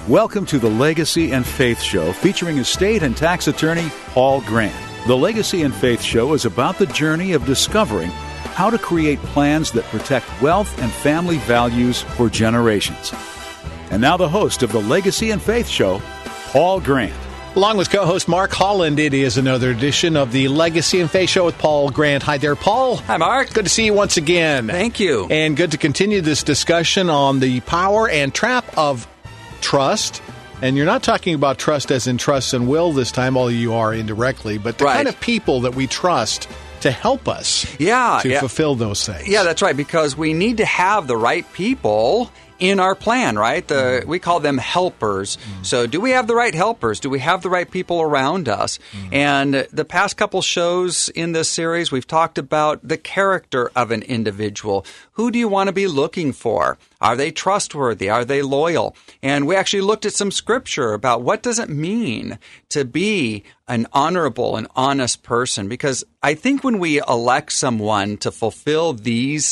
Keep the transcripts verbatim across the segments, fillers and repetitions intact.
Welcome to the Legacy and Faith Show, featuring estate and tax attorney Paul Grant. The Legacy and Faith Show is about the journey of discovering how to create plans that protect wealth and family values for generations. And now the host of the Legacy and Faith Show, Paul Grant. Along with co-host Mark Holland, it is another edition of the Legacy and Faith Show with Paul Grant. Hi there, Paul. Hi, Mark. Good to see you once again. Thank you. And good to continue this discussion on the power and trap of trust. And you're not talking about trust as in trust and will this time, although you are indirectly, but the right. kind of people that we trust to help us yeah, to yeah. fulfill those things. Yeah, that's right, because we need to have the right people in our plan, right? The, mm. We call them helpers. Mm. So do we have the right helpers? Do we have the right people around us? Mm. And the past couple shows in this series, we've talked about the character of an individual. Who do you want to be looking for? Are they trustworthy? Are they loyal? And we actually looked at some scripture about what does it mean to be an honorable and honest person? Because I think when we elect someone to fulfill these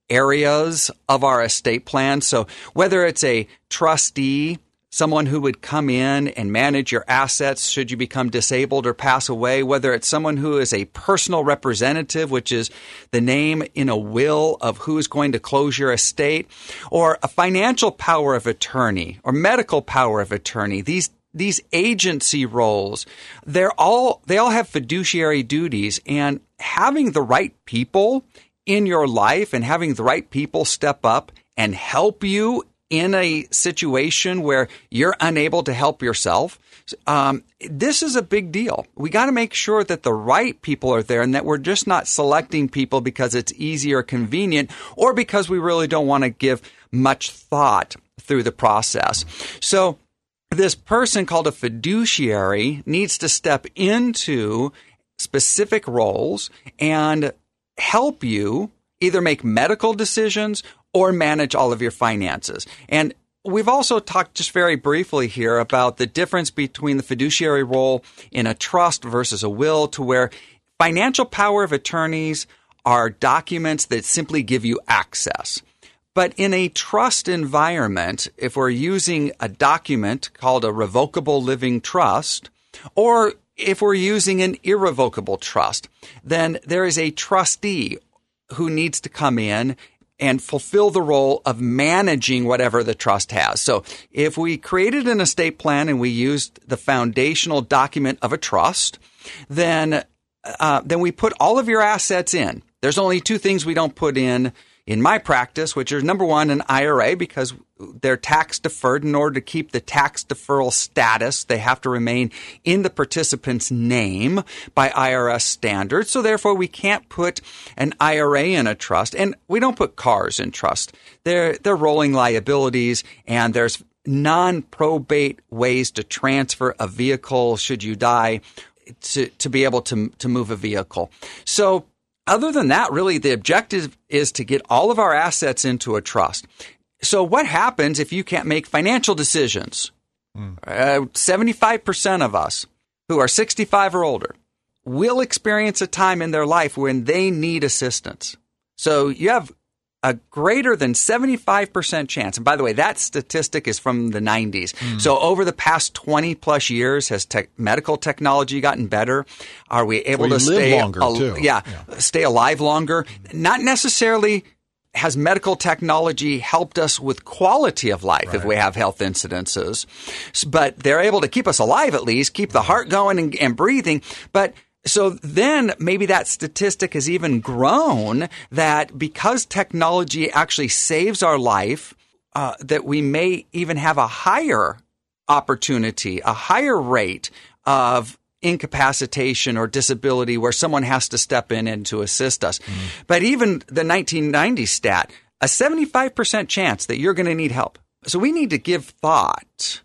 areas of our estate plan. So whether it's a trustee, someone who would come in and manage your assets should you become disabled or pass away, whether it's someone who is a personal representative, which is the name in a will of who is going to close your estate, or a financial power of attorney or medical power of attorney, these these agency roles, they're all they all have fiduciary duties, and having the right people in your life and having the right people step up and help you in a situation where you're unable to help yourself, um, this is a big deal. We got to make sure that the right people are there and that we're just not selecting people because it's easy or convenient or because we really don't want to give much thought through the process. So this person called a fiduciary needs to step into specific roles and help you either make medical decisions or manage all of your finances. And we've also talked just very briefly here about the difference between the fiduciary role in a trust versus a will, to where financial power of attorneys are documents that simply give you access. But in a trust environment, if we're using a document called a revocable living trust, or if we're using an irrevocable trust, then there is a trustee who needs to come in and fulfill the role of managing whatever the trust has. So if we created an estate plan and we used the foundational document of a trust, then uh, then we put all of your assets in. There's only two things we don't put in in my practice, which is number one, an I R A, because they're tax deferred. In order to keep the tax deferral status, they have to remain in the participant's name by I R S standards. So therefore, we can't put an I R A in a trust, and we don't put cars in trust. They're, they're rolling liabilities, and there's non-probate ways to transfer a vehicle should you die to, to be able to, to move a vehicle. So other than that, really, the objective is to get all of our assets into a trust. So what happens if you can't make financial decisions? Mm. Uh, seventy-five percent of us who are sixty-five or older will experience a time in their life when they need assistance. So you have a greater than seventy-five percent chance. And by the way, that statistic is from the nineties. Mm. So over the past twenty plus years, has tech, medical technology gotten better? Are we able well, to live stay longer al- too? Yeah, yeah, stay alive longer? Not necessarily has medical technology helped us with quality of life right. if we have health incidences, but they're able to keep us alive at least, keep the heart going and, and breathing. But so then maybe that statistic has even grown that because technology actually saves our life, uh, that we may even have a higher opportunity, a higher rate of incapacitation or disability where someone has to step in and to assist us. Mm-hmm. But even the nineteen ninety stat, a seventy-five percent chance that you're going to need help. So we need to give thought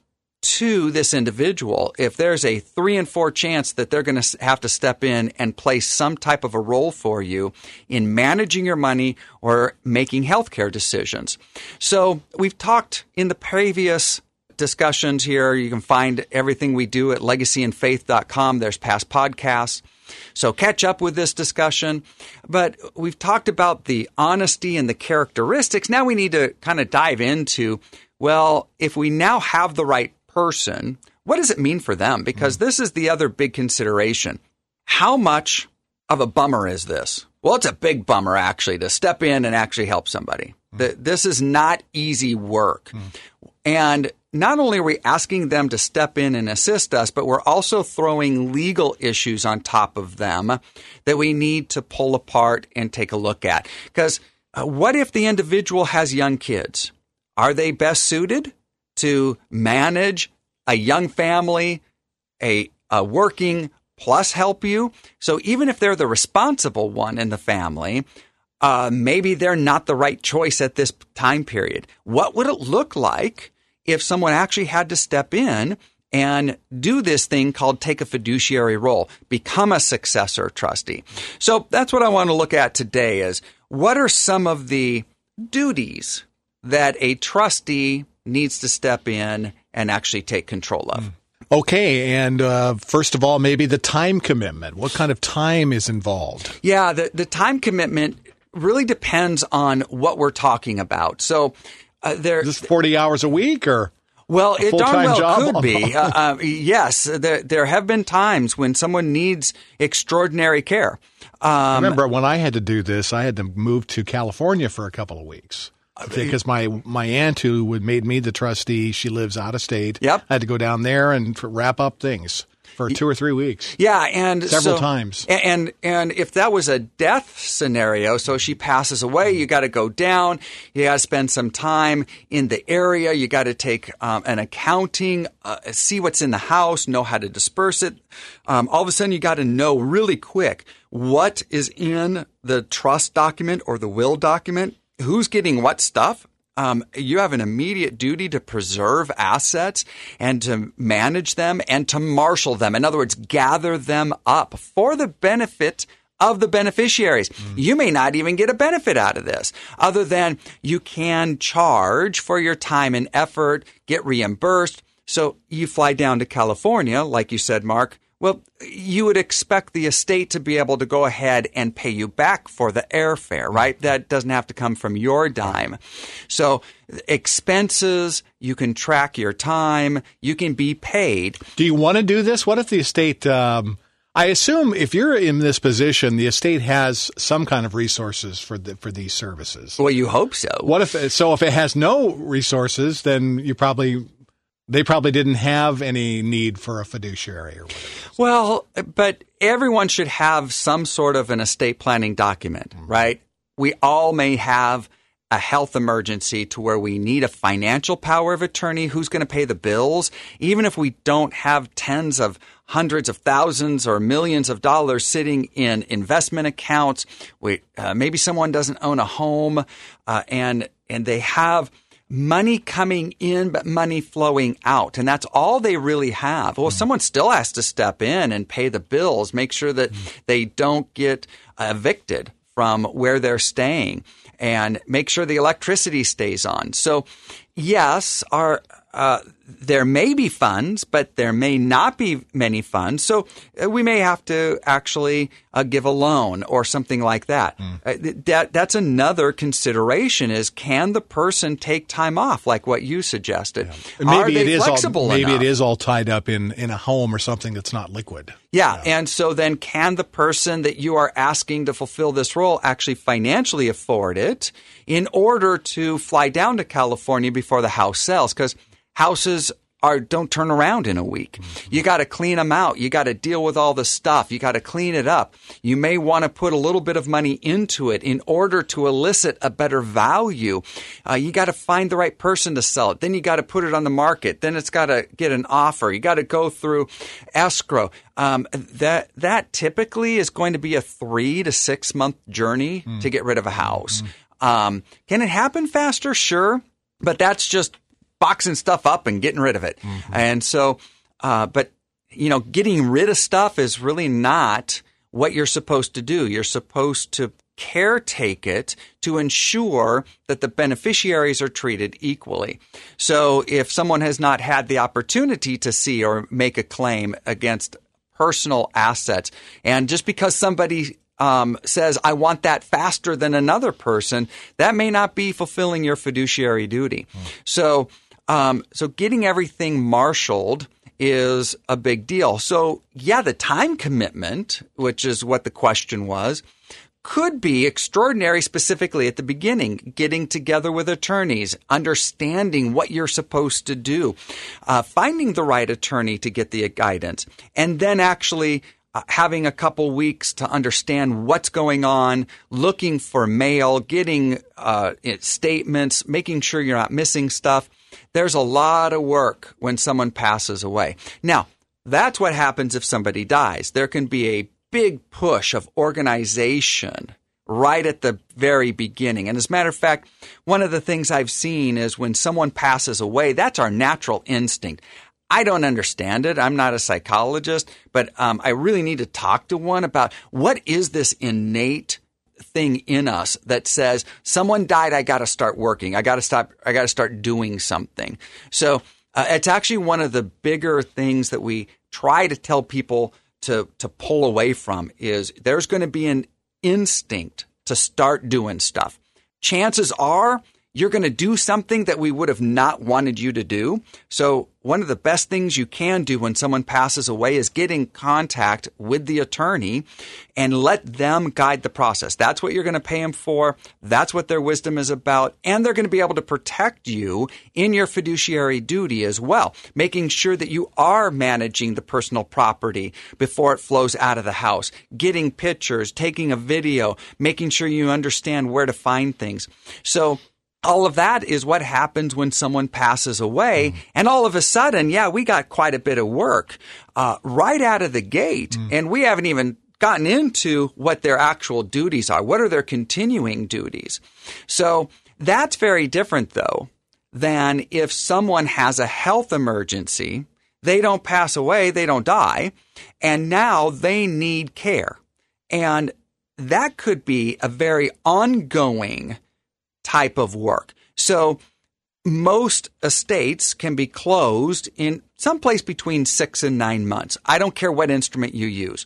to this individual if there's a three and four chance that they're going to have to step in and play some type of a role for you in managing your money or making healthcare decisions. So we've talked in the previous discussions here. You can find everything we do at legacy and faith dot com. There's past podcasts. So catch up with this discussion. But we've talked about the honesty and the characteristics. Now we need to kind of dive into, well, if we now have the right person, what does it mean for them? Because mm. this is the other big consideration. How much of a bummer is this? Well, it's a big bummer, actually, to step in and actually help somebody. Mm. The, this is not easy work. Mm. And not only are we asking them to step in and assist us, but we're also throwing legal issues on top of them that we need to pull apart and take a look at. Because uh, what if the individual has young kids? Are they best suited to manage a young family, a, a working plus help you? So even if they're the responsible one in the family, uh, maybe they're not the right choice at this time period. What would it look like if someone actually had to step in and do this thing called take a fiduciary role, become a successor trustee? So that's what I want to look at today is what are some of the duties that a trustee needs to step in and actually take control of? Okay, and uh, first of all, maybe the time commitment. What kind of time is involved? Yeah, the, the time commitment really depends on what we're talking about. So uh, there, is this forty hours a week or well, a it darn well job? could be. uh, uh, yes, there there have been times when someone needs extraordinary care. Um, I remember when I had to do this, I had to move to California for a couple of weeks. Because my, my aunt who would made me the trustee, she lives out of state. Yep. I had to go down there and wrap up things for two or three weeks. Yeah, and several so, times. And and if that was a death scenario, so she passes away, you got to go down. You got to spend some time in the area. You got to take um, an accounting, uh, see what's in the house, know how to disperse it. Um, all of a sudden, you got to know really quick what is in the trust document or the will document. Who's getting what stuff? Um, you have an immediate duty to preserve assets and to manage them and to marshal them. In other words, gather them up for the benefit of the beneficiaries. Mm. You may not even get a benefit out of this other than you can charge for your time and effort, get reimbursed. So you fly down to California, like you said, Mark. Well, you would expect the estate to be able to go ahead and pay you back for the airfare, right? That doesn't have to come from your dime. So expenses, you can track your time, you can be paid. Do you want to do this? What if the estate, um, I assume if you're in this position, the estate has some kind of resources for the, for these services. Well, you hope so. What if, so if it has no resources, then you probably... They probably didn't have any need for a fiduciary or whatever. Well, but everyone should have some sort of an estate planning document, mm-hmm. right? We all may have a health emergency to where we need a financial power of attorney who's going to pay the bills, even if we don't have tens of hundreds of thousands or millions of dollars sitting in investment accounts. We, uh, maybe someone doesn't own a home uh, and and they have money coming in, but money flowing out. And that's all they really have. Well, mm. someone still has to step in and pay the bills, make sure that mm. they don't get evicted from where they're staying, and make sure the electricity stays on. So, yes, our uh, there may be funds, but there may not be many funds. So uh, we may have to actually uh, give a loan or something like that. Mm. Uh, that that's another consideration: is can the person take time off, like what you suggested? Yeah. Maybe Are they it is flexible all, maybe enough? it is all tied up in, in a home or something that's not liquid. Yeah, yeah, and so then can the person that you are asking to fulfill this role actually financially afford it in order to fly down to California before the house sells? Because houses are don't turn around in a week. Mm-hmm. You got to clean them out. You got to deal with all the stuff. You got to clean it up. You may want to put a little bit of money into it in order to elicit a better value. Uh, you got to find the right person to sell it. Then you got to put it on the market. Then it's got to get an offer. You got to go through escrow. Um, that that typically is going to be a three to six month journey mm. to get rid of a house. Mm. Um, can it happen faster? Sure, but that's just boxing stuff up and getting rid of it. Mm-hmm. And so, uh, but, you know, getting rid of stuff is really not what you're supposed to do. You're supposed to caretake it to ensure that the beneficiaries are treated equally. So if someone has not had the opportunity to see or make a claim against personal assets, and just because somebody Um, says, I want that faster than another person, that may not be fulfilling your fiduciary duty. Mm. So um, so getting everything marshaled is a big deal. So, yeah, the time commitment, which is what the question was, could be extraordinary, specifically at the beginning, getting together with attorneys, understanding what you're supposed to do, uh, finding the right attorney to get the guidance, and then actually uh, having a couple weeks to understand what's going on, looking for mail, getting uh, statements, making sure you're not missing stuff. There's a lot of work when someone passes away. Now, that's what happens if somebody dies. There can be a big push of organization right at the very beginning. And as a matter of fact, one of the things I've seen is when someone passes away, that's our natural instinct. I don't understand it. I'm not a psychologist, but um, I really need to talk to one about what is this innate thing in us that says someone died, I got to start working. I got to stop. I got to start doing something. So uh, it's actually one of the bigger things that we try to tell people to to pull away from is there's going to be an instinct to start doing stuff. Chances are you're going to do something that we would have not wanted you to do. So one of the best things you can do when someone passes away is get in contact with the attorney and let them guide the process. That's what you're going to pay them for. That's what their wisdom is about. And they're going to be able to protect you in your fiduciary duty as well, making sure that you are managing the personal property before it flows out of the house, getting pictures, taking a video, making sure you understand where to find things. So all of that is what happens when someone passes away. Mm. And all of a sudden, yeah, we got quite a bit of work uh, right out of the gate. Mm. And we haven't even gotten into what their actual duties are. What are their continuing duties? So that's very different, though, than if someone has a health emergency. They don't pass away. They don't die. And now they need care. And that could be a very ongoing type of work. So most estates can be closed in someplace between six and nine months. I don't care what instrument you use.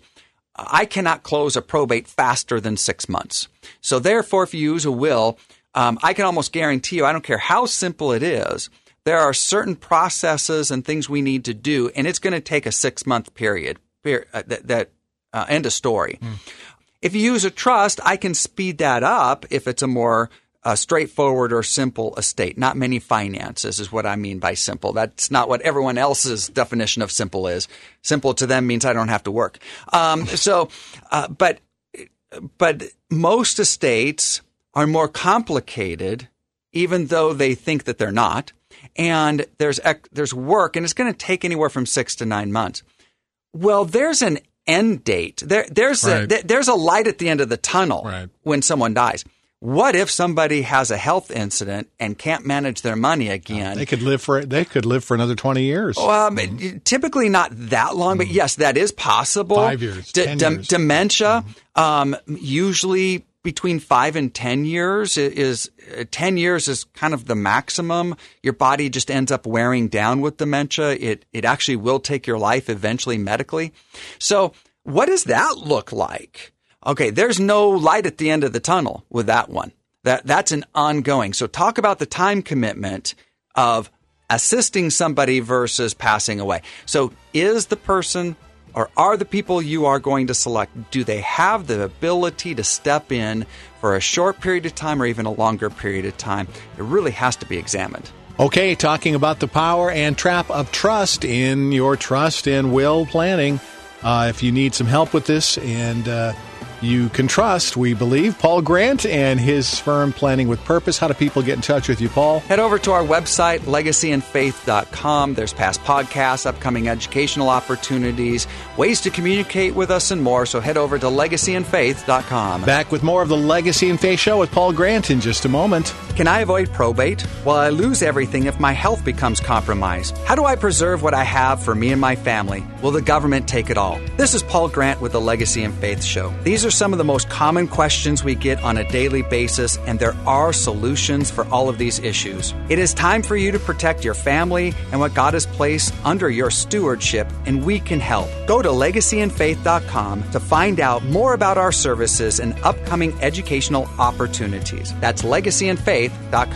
I cannot close a probate faster than six months. So therefore, if you use a will, um, I can almost guarantee you, I don't care how simple it is, there are certain processes and things we need to do, and it's going to take a six-month period. That, that uh, end of story. Mm. If you use a trust, I can speed that up if it's a more A straightforward or simple estate. Not many finances is what I mean by simple. That's not what everyone else's definition of simple is. Simple to them means I don't have to work. Um, so, uh, but but most estates are more complicated, even though they think that they're not. And there's there's work, and it's going to take anywhere from six to nine months. Well, there's an end date. There there's right. a, there's a light at the end of the tunnel right. when someone dies. What if somebody has a health incident and can't manage their money again? They could live for they could live for another twenty years. Um, mm-hmm. Typically not that long, but yes, that is possible. Five years, D- ten d- years. Dementia, mm-hmm. um, usually between five and ten years is uh, ten years is kind of the maximum. Your body just ends up wearing down with dementia. It it actually will take your life eventually medically. So what does that look like? Okay, there's no light at the end of the tunnel with that one. That that's an ongoing. So talk about the time commitment of assisting somebody versus passing away. So is the person or are the people you are going to select, do they have the ability to step in for a short period of time or even a longer period of time? It really has to be examined. Okay, talking about the power and trap of trust in your trust and will planning. Uh, if you need some help with this and uh, you can trust, we believe, Paul Grant and his firm Planning with Purpose. How do people get in touch with you, Paul? Head over to our website, legacy and faith dot com. There's past podcasts, upcoming educational opportunities, ways to communicate with us, and more. So head over to legacy and faith dot com. Back with more of the Legacy and Faith Show with Paul Grant in just a moment. Can I avoid probate? Will I lose everything if my health becomes compromised? How do I preserve what I have for me and my family? Will the government take it all? This is Paul Grant with the Legacy and Faith Show. These are some of the most common questions we get on a daily basis, and there are solutions for all of these issues. It is time for you to protect your family and what God has placed under your stewardship, and we can help. Go to legacy and faith dot com to find out more about our services and upcoming educational opportunities. That's legacy and faith dot com.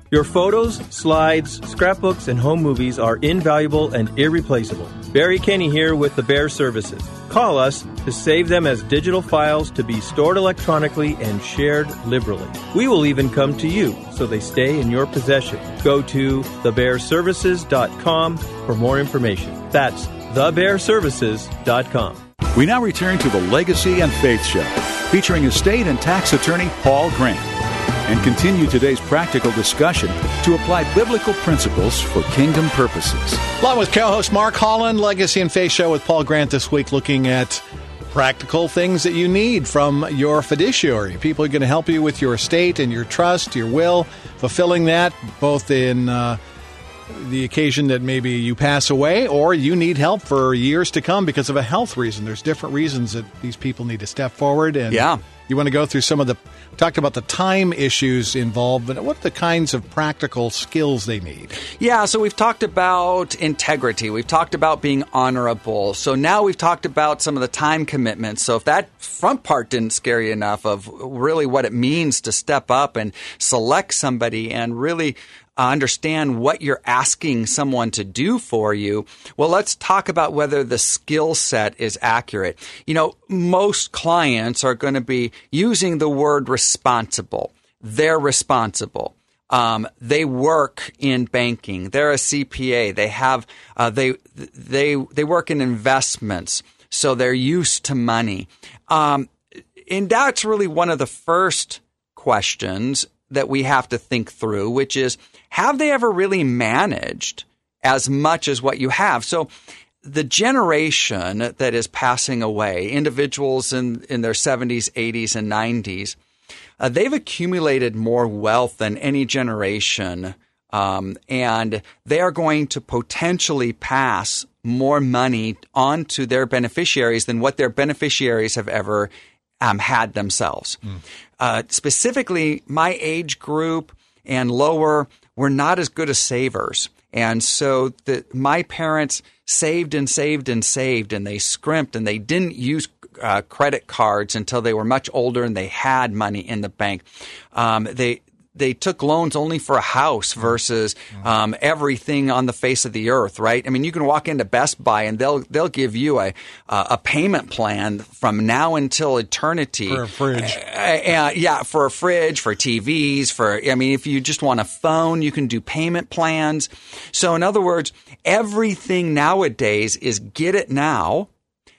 Your photos, slides, scrapbooks, and home movies are invaluable and irreplaceable. Barry Kenny here with the Bear Services. Call us to save them as digital files to be stored electronically and shared liberally. We will even come to you so they stay in your possession. Go to the bear services dot com for more information. That's the bear services dot com. We now return to the Legacy and Faith Show, featuring estate and tax attorney Paul Grant, and continue today's practical discussion to apply biblical principles for kingdom purposes. Along with co-host Mark Holland, Legacy and Faith Show with Paul Grant this week, looking at practical things that you need from your fiduciary. People are going to help you with your estate and your trust, your will, fulfilling that both in uh, the occasion that maybe you pass away or you need help for years to come because of a health reason. There's different reasons that these people need to step forward. And yeah. You want to go through some of the, we talked about the time issues involved, but what are the kinds of practical skills they need? Yeah, so we've talked about integrity. We've talked about being honorable. So now we've talked about some of the time commitments. So if that front part didn't scare you enough of really what it means to step up and select somebody and really understand what you're asking someone to do for you, well, let's talk about whether the skill set is accurate. You know, most clients are going to be using the word responsible. They're responsible. Um, they work in banking. They're a C P A. They have uh, they they they work in investments, so they're used to money. Um, and that's really one of the first questions that we have to think through, which is, have they ever really managed as much as what you have? So the generation that is passing away, individuals in, in their seventies, eighties, and nineties, uh, they've accumulated more wealth than any generation, um, and they are going to potentially pass more money on to their beneficiaries than what their beneficiaries have ever um, had themselves. Mm. Uh, specifically, my age group and lower, we're not as good as savers. And so the, my parents saved and saved and saved, and they scrimped, and they didn't use uh, credit cards until they were much older and they had money in the bank. Um, they they took loans only for a house versus um, everything on the face of the earth, right? I mean, you can walk into Best Buy and they'll they'll give you a uh, a payment plan from now until eternity. For a fridge. Uh, uh, yeah, for a fridge, for T Vs, for, I mean, if you just want a phone, you can do payment plans. So in other words, everything nowadays is get it now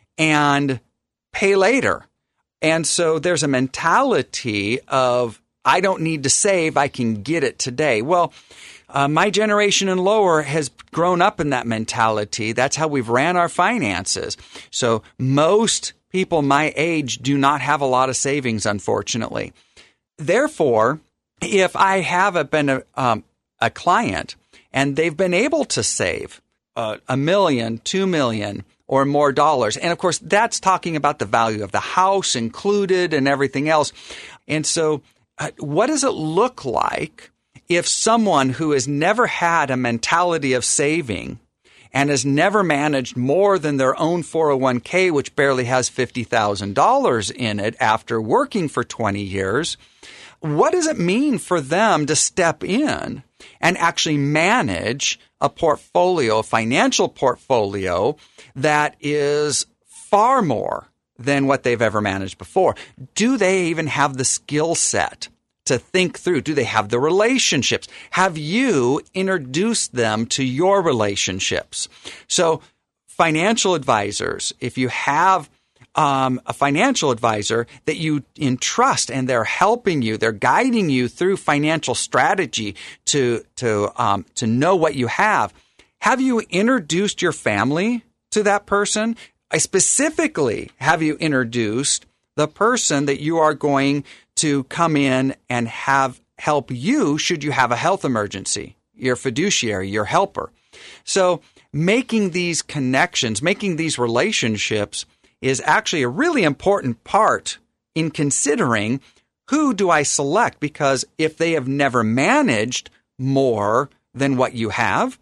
and pay later. And so there's a mentality of, I don't need to save, I can get it today. Well, uh, my generation and lower has grown up in that mentality. That's how we've ran our finances. So most people my age do not have a lot of savings, unfortunately. Therefore, if I have a, been a, um, a client and they've been able to save uh, a million, two million, or more dollars, and of course, that's talking about the value of the house included and everything else. And so what does it look like if someone who has never had a mentality of saving and has never managed more than their own four oh one k, which barely has fifty thousand dollars in it after working for twenty years, what does it mean for them to step in and actually manage a portfolio, a financial portfolio that is far more than what they've ever managed before? Do they even have the skill set to think through? Do they have the relationships? Have you introduced them to your relationships? So financial advisors, if you have um, a financial advisor that you entrust and they're helping you, they're guiding you through financial strategy to, to, um, to know what you have, have you introduced your family to that person? I specifically, have you introduced the person that you are going to come in and have help you should you have a health emergency, your fiduciary, your helper? So making these connections, making these relationships is actually a really important part in considering who do I select, because if they have never managed more than what you have,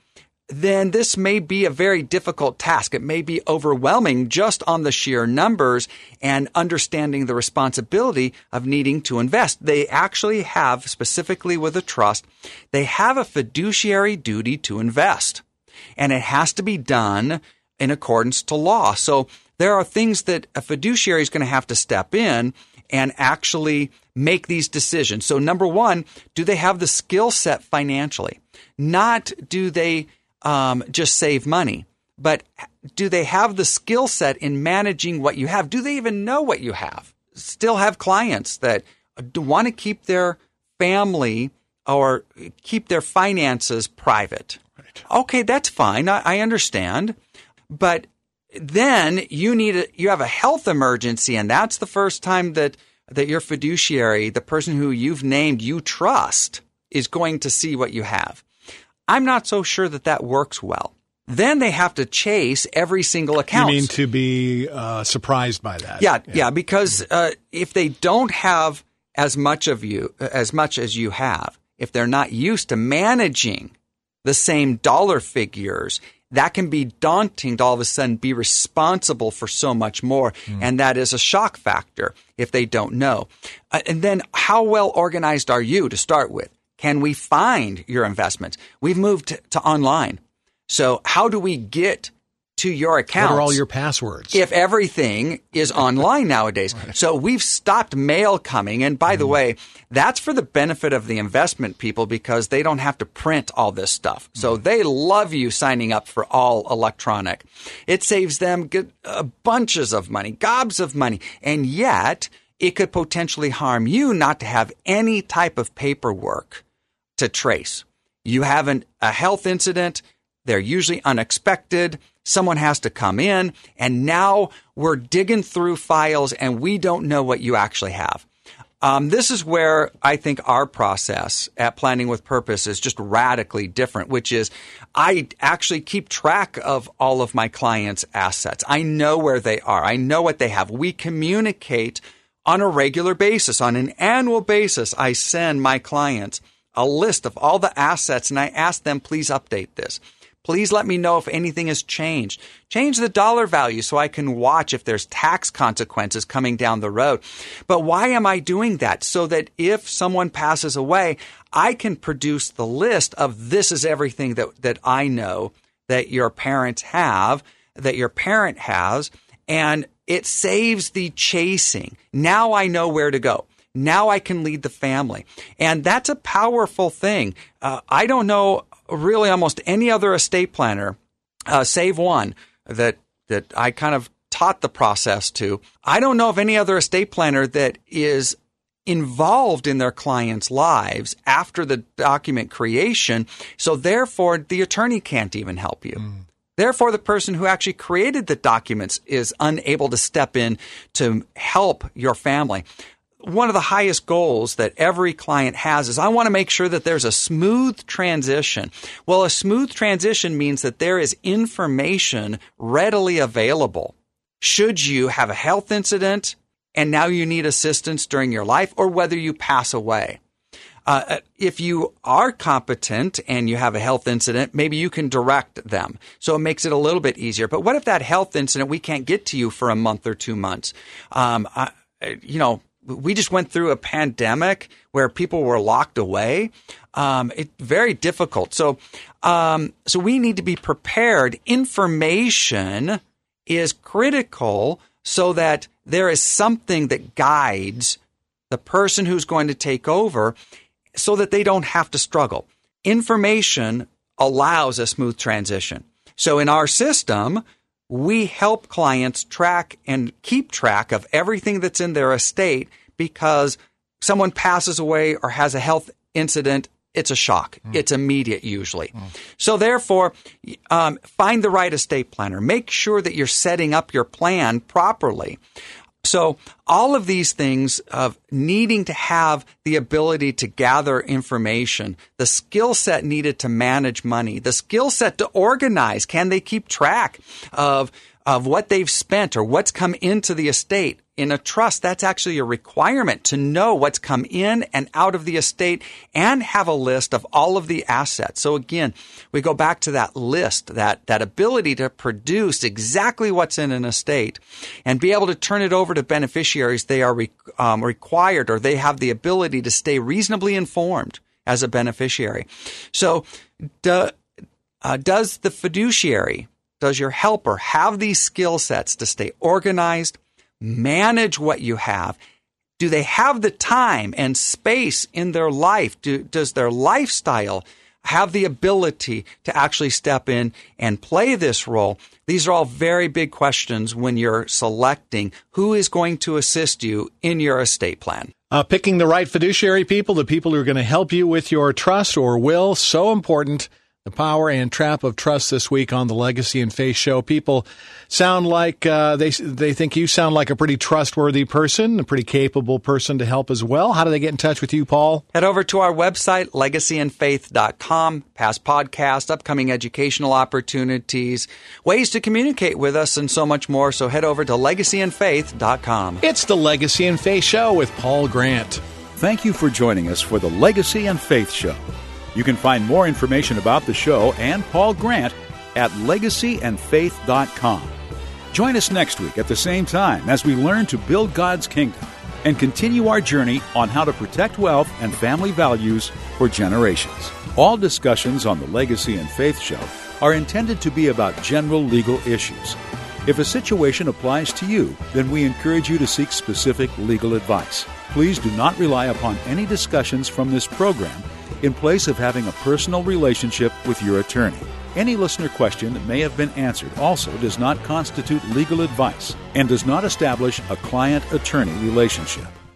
then this may be a very difficult task. It may be overwhelming just on the sheer numbers and understanding the responsibility of needing to invest. They actually have, specifically with a trust, they have a fiduciary duty to invest. And it has to be done in accordance to law. So there are things that a fiduciary is going to have to step in and actually make these decisions. So number one, do they have the skill set financially? Not do they um, just save money, but do they have the skill set in managing what you have? Do they even know what you have? Still have clients that want to keep their family or keep their finances private. Right. Okay, that's fine. I, I understand. But then you need a, you have a health emergency, and that's the first time that, that your fiduciary, the person who you've named you trust, is going to see what you have. I'm not so sure that that works well. Then they have to chase every single account. You mean to be uh, surprised by that? Yeah, yeah, yeah because uh, if they don't have as much of you, as much as you have, if they're not used to managing the same dollar figures, that can be daunting to all of a sudden be responsible for so much more. Mm. And that is a shock factor if they don't know. Uh, and then how well organized are you to start with? Can we find your investments? We've moved to, to online. So how do we get to your accounts? What are all your passwords? If everything is online nowadays. Right. So we've stopped mail coming. And by mm. the way, that's for the benefit of the investment people because they don't have to print all this stuff. So mm. they love you signing up for all electronic. It saves them good, uh, bunches of money, gobs of money. And yet it could potentially harm you not to have any type of paperwork to trace. You have an, a health incident. They're usually unexpected. Someone has to come in, and now we're digging through files, and we don't know what you actually have. Um, this is where I think our process at Planning with Purpose is just radically different, which is I actually keep track of all of my clients' assets. I know where they are. I know what they have. We communicate on a regular basis. On an annual basis, I send my clients a list of all the assets, and I ask them, please update this. Please let me know if anything has changed. Change the dollar value so I can watch if there's tax consequences coming down the road. But why am I doing that? So that if someone passes away, I can produce the list of this is everything that, that I know that your parents have, that your parent has, and it saves the chasing. Now I know where to go. Now I can lead the family. And that's a powerful thing. Uh, I don't know really almost any other estate planner, uh, save one that that I kind of taught the process to. I don't know of any other estate planner that is involved in their clients' lives after the document creation. So therefore, the attorney can't even help you. Mm. Therefore, the person who actually created the documents is unable to step in to help your family. One of the highest goals that every client has is I want to make sure that there's a smooth transition. Well, a smooth transition means that there is information readily available. Should you have a health incident and now you need assistance during your life, or whether you pass away. Uh, if you are competent and you have a health incident, maybe you can direct them. So it makes it a little bit easier. But what if that health incident, we can't get to you for a month or two months? Um, I, you know, we just went through a pandemic where people were locked away. Um, it's very difficult. So, um, so we need to be prepared. Information is critical so that there is something that guides the person who's going to take over so that they don't have to struggle. Information allows a smooth transition. So in our system, we help clients track and keep track of everything that's in their estate because someone passes away or has a health incident. It's a shock. Mm. It's immediate usually. Mm. So therefore, um, find the right estate planner. Make sure that you're setting up your plan properly. So all of these things of needing to have the ability to gather information, the skill set needed to manage money, the skill set to organize. Can they keep track of, of what they've spent or what's come into the estate? in a trust, that's actually a requirement to know what's come in and out of the estate and have a list of all of the assets. So again, we go back to that list, that, that ability to produce exactly what's in an estate and be able to turn it over to beneficiaries. They are re, um, required, or they have the ability to stay reasonably informed as a beneficiary. So do, uh, does the fiduciary, does your helper have these skill sets to stay organized, manage what you have? Do they have the time and space in their life? Do, does their lifestyle have the ability to actually step in and play this role? These are all very big questions when you're selecting who is going to assist you in your estate plan. Uh, picking the right fiduciary people, the people who are going to help you with your trust or will, so important. The power and trap of trust this week on the Legacy and Faith Show. People sound like uh, they they think you sound like a pretty trustworthy person, a pretty capable person to help as well. How do they get in touch with you, Paul? Head over to our website, legacy and faith dot com. Past podcasts, upcoming educational opportunities, ways to communicate with us, and so much more. So head over to legacy and faith dot com. It's the Legacy and Faith Show with Paul Grant. Thank you for joining us for the Legacy and Faith Show. You can find more information about the show and Paul Grant at legacy and faith dot com. Join us next week at the same time as we learn to build God's kingdom and continue our journey on how to protect wealth and family values for generations. All discussions on the Legacy and Faith Show are intended to be about general legal issues. If a situation applies to you, then we encourage you to seek specific legal advice. Please do not rely upon any discussions from this program in place of having a personal relationship with your attorney. Any listener question that may have been answered also does not constitute legal advice and does not establish a client-attorney relationship.